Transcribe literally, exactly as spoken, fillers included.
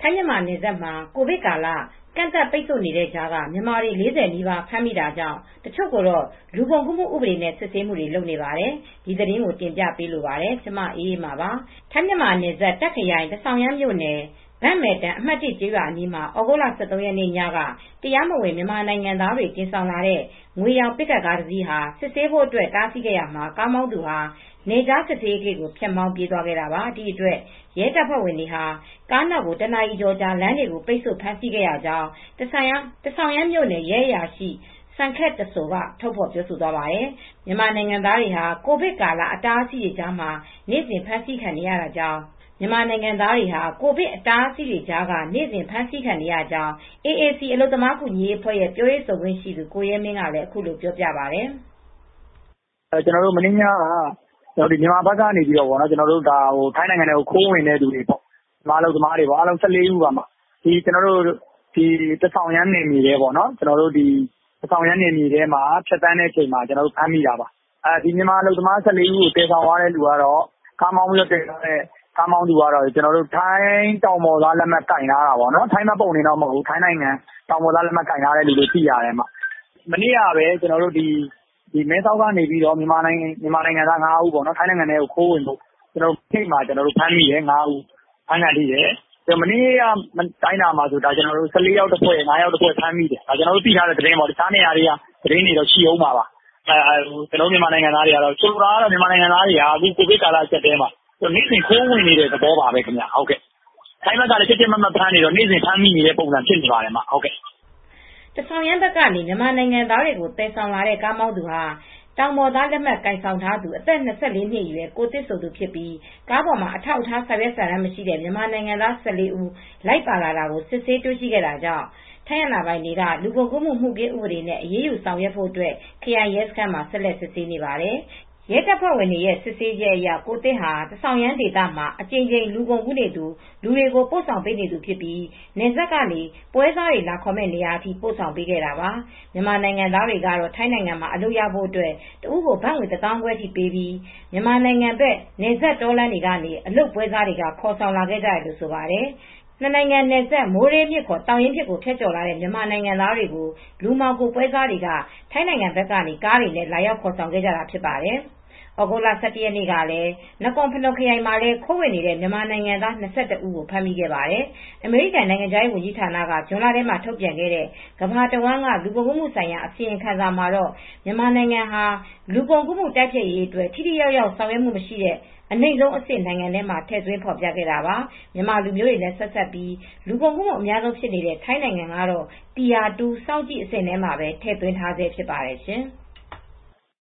ထိုင်းမြန်မာနယ်စပ်မှာကိုဗစ်ကာလကန့်သတ်ပိတ်ဆို့နေတဲ့ကြားကမြန်မာတွေလေးဆယ်နီးပါးဖမ်းမိတာကြောင့်တချို့ကိုတော့လူကုန်ကူးမှုဥပဒေနဲ့စစ်ဆေးမှုတွေလုပ်နေပါတယ်။ဒီသတင်းကိုတင်ပြပေးလိုပါတယ်။ကျမအေးအေးမာပါ။ထိုင်းမြန်မာနယ်စပ်တာ့ခ်ခရိုင်တဆောင်ရမ်းမြို့နယ်ဘန့်မယ်တန်အမှတ်တစ်ကျေးရွာအနီးမှာဩဂုတ်လ ၁၃ ရက်နေ့ညကတရားမဝင်မြန်မာနိုင်ငံသားတွေတင်ဆောင်လာတဲ့ငွေရောင်ပစ်ကပ်ကားတစ်စီးဟာစစ်ဆေးဖို့အတွက်တားဆီးခဲ့ရမှာကားမောင်းသူဟာနေကြားစစ်ဆေးရေးဂိတ်ကိုဖြတ်မောင်းပြေးသွားခဲ့တာပါ။ဒီအတွက်ရဲတပ်ဖွဲ့ဝင်တွေဟာကားနောက်ကိုတနာရီကျော်ကြာလမ်းတွေကိုပိတ်ဆို့ဖမ်းဆီးခဲ့ရကြောင်းတဆောင်ရမ်းတဆောင်ရမ်းမြို့နယ်ရဲအရာရှိစံခက်တဆိုကထုတ်ဖော်ပြောဆိုသွားပါတယ်။မြန်မာနိုင်ငံသားတွေဟာကိုဗစ်ကာလအတားအဆီးတွေကြားမှာနေ့စဉ်ဖမ်းဆီးခံနေရတာကြောင့်မြန်မာနိုင်ငံသားတွေဟာကိုဗစ်အတားအဆီးတွေကြားကနေ့စဉ်ဖမ်းဆီးခံနေရကြောင်း အေးအေးစီ အလုပ်သမားကူညီရေးအဖွဲ့ရဲ့ပြောရေးဆိုခွင့်ရှိသူကိုရဲမင်းကလည်းအခုလိုပြောပြပါတယ်။ကျွန်တော်တို့မင်းများကမြန်မာဘက်ကနေပြီးတော့ပေါ့နော်ကျွန်တော်တို့ဒါဟိုထိုင်းနိုင်ငံထဲကိုခိုးဝင်တဲ့သူတွေပေါ့မားလို့သမားတွေပေါ့အားလုံး၁၄ဦးပါမှာဒီကျွန်တော်တို့ဒီတဆောင်ရမ်းနေမြေတွေပေါ့နော်ကျွန်တော်တို့ဒီတဆောင်ရမ်းနေမြေထဲမှာဖြတ်တန်းတဲ့အချိန်မှာကျွန်တော်တို့ဖမ်းမိတာပါအဲဒီမြန်မာလူသမား၁၄ဦးကိုတည်ဆောင်သွားတဲ့လူကတော့ကားမောင်းပြီးတော့တည်ထားတဲ့ကားမောင်းသူကတော့ကျွန်တော်တို့ထိုင်းတောင်ပေါ်သားလက်မှတ်ကင်ထားတာပေါ့နော်ထိုင်းမပုံနေတော့မဟုတ်ဘူးထိုင်းနိုင်ငံတောင်ပေါ်သားလက်မှတ်ကင်ထားတဲ့လူတွေသိရတယ်မှာမနေ့ကပဲကျွန်တော်တို့ဒီဒီမဲဆောက်ကနေပြီးတော့မြန်မာနိုင်ငံမြန်မာနိုင်ငံသား၅ဦးပေါ့နော်ထိုင်းနိုင်ငံထဲကိုခိုးဝင်ဖို့ကျွန်တော်ထိတ်မှာကျွန်တော်တို့ဖမ်းမိတယ်၅ဦးဖမ်းခံထိတယ်ကျွန်တော်မနေ့ကတိုင်းတာမှာဆိုတာကျွန်တော်တို့၁၄ယောက်တစ်ဖွဲ့၅ယောက်တစ်ဖွဲ့ဖမ်းမိတယ်ဒါကျွန်တော်တို့သိထားတဲ့သတင်းပေါ့တခြားနေရာတွေကသတင်းတွေတော့ရှိအောင်ပါပါအဲကျွန်တော်မြန်မာနိုင်ငံသားတွေကတော့ဆိုလိုတာကတော့မြန်မာနိုင်ငံသားတွေကအခုကိုဗစ်ကာလဆက်တဲမှာနေ့စဉ်ခိုးဝင်နေတဲ့သဘောပါပဲခင်ဗျဟုတ်ကဲ့ထိုင်းဘက်ကလည်းချက်ချင်းမမဖမ်းနေတော့နေ့စဉ်ဖမ်းမိနေတဲ့ပုံစံဖြစ်နေပါတယ်မှာဟုတ်ကဲ့တဆောင်ရမ်းဘက်ကနေမြန်မာနိုင်ငံသားတွေကိုတည်ဆောင်လာတဲ့ကားမောင်းသူဟာတောင်ပေါ်သားလက်မှတ်ကင်ဆောင်ထားသူအသက်၂၄နှစ်အရွယ်ကိုတစ်ဆိုသူဖြစ်ပြီးကားပေါ်မှာအထောက်အထားစာရွက်စာတမ်းမရှိတဲ့မြန်မာနိုင်ငံသား၁၄ဦးလိုက်ပါလာတာကိုစစ်ဆေးတွေ့ရှိခဲ့တာကြောင့်ထိုင်းအာဏာပိုင်တွေကလူကုန်ကူးမှုမှုခင်းဥပဒေနဲ့အရေးယူဆောင်ရွက်ဖို့အတွက်ခရိုင်ရဲစခန်းမှာဆက်လက်စစ်ဆေးနေပါတယ်။ရဲတပ်ဖွဲ့ဝင်တွေရဲ့စစ်ဆေးချက်အရကိုတစ်ဟာတဆောင်ရမ်းဒေသမှာအကြိမ်ကြိမ်လူကုန်ကူးနေသူလူတွေကိုပို့ဆောင်ပေးနေသူဖြစ်ပြီးနယ်စပ်ကနေပွဲစားတွေလာခေါ်မဲ့နေရာအထိပို့ဆောင်ပေးခဲ့တာပါမြန်မာနိုင်ငံသားတွေကတော့ထိုင်းနိုင်ငံမှာအလုပ်ရဖို့အတွက်တဦးကိုဘတ်ငွေတစ်သောင်းခွဲထိပေးပြီးမြန်မာနိုင်ငံဘက်နယ်စပ်တောလမ်းတွေကနေအလုပ်ပွဲစားတွေကခေါ်ဆောင်လာခဲ့ကြတယ်လို့ဆိုပါတယ်နှစ်နိုင်ငံနယ်စပ်မိုးရေးမြစ်ခေါ်တောင်ရင်မြစ်ကိုဖြတ်ကျော်လာတဲ့မြန်မာနိုင်ငံသားတွေကိုလူမှောင်ခိုပွဲစားတွေကထိုင်းနိုင်ငံဘက်ကနေကားတွေနဲ့လာရောက်ခေါ်ဆောင်ခဲ့ကြတာဖြစ်ပါတယ်။ဩဂုတ်လ၁၁ရက်နေ့ကလည်းနကွန်ဖနွန်ခရိုင်မှာလည်းခိုးဝင်နေတဲ့မြန်မာနိုင်ငံသား၂၁ဦးကိုဖမ်းမိခဲ့ပါတယ်။အမေရိကန်နိုင်ငံခြားရေးဝန်ကြီးဌာနကဇွန်လထဲမှာထုတ်ပြန်ခဲ့တဲ့ကမ္ဘာတဝန်းကလူကုန်ကူးမှုဆိုင်ရာအစီရင်ခံစာမှာတော့မြန်မာနိုင်ငံဟာလူကုန်ကူးမှုတိုက်ဖျက်ရေးအတွက်ထိထိရောက်ရောက်ဆောင်ရွက်မှုမရှိတဲ့အနိမ့်ဆုံးအဆင့်နိုင်ငံထဲမှာထည့်သွင်းဖော်ပြခဲ့တာပါမြန်မာလူမျိုးတွေနဲ့ဆက်ဆက်ပြီးလူကုန်ကူးမှုအများဆုံးဖြစ်နေတဲ့ထိုင်းနိုင်ငံကတော့ Tier တူစောင့်ကြည့်အဆင့်ထဲမှာပဲထည့်သွင်းထားဆဲဖြစ်ပါတယ်ရှင်။